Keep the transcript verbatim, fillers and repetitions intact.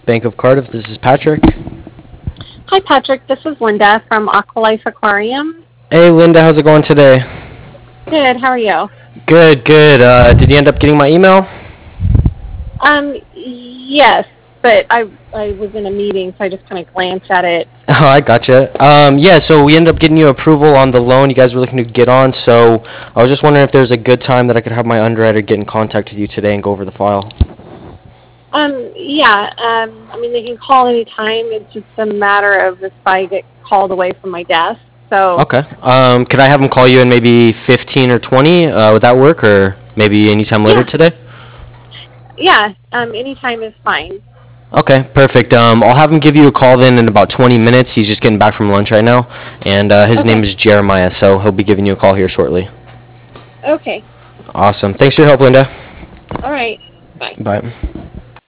Bank of Cardiff. This is Patrick. Hi, Patrick. This is Linda from Aqualife Aquarium. Hey, Linda. How's it going today? Good. How are you? Good, good. Uh, did you end up getting my email? Um, yes, but I I was in a meeting, so I just kind of glanced at it. Oh, I gotcha. Um, yeah, so we ended up getting you approval on the loan you guys were looking to get on, so I was just wondering if there's a good time that I could have my underwriter get in contact with you today and go over the file. Um, yeah. Um, I mean, they can call anytime. It's just a matter of if I get called away from my desk. So. Okay. Um, could I have them call you in maybe fifteen or twenty? Uh, would that work, or maybe anytime later Yeah. today? Yeah. Um, anytime is fine. Okay, perfect. Um, I'll have him give you a call then in about twenty minutes. He's just getting back from lunch right now, and uh, his Okay. name is Jeremiah, so he'll be giving you a call here shortly. Okay. Awesome. Thanks for your help, Linda. All right. Bye. Bye.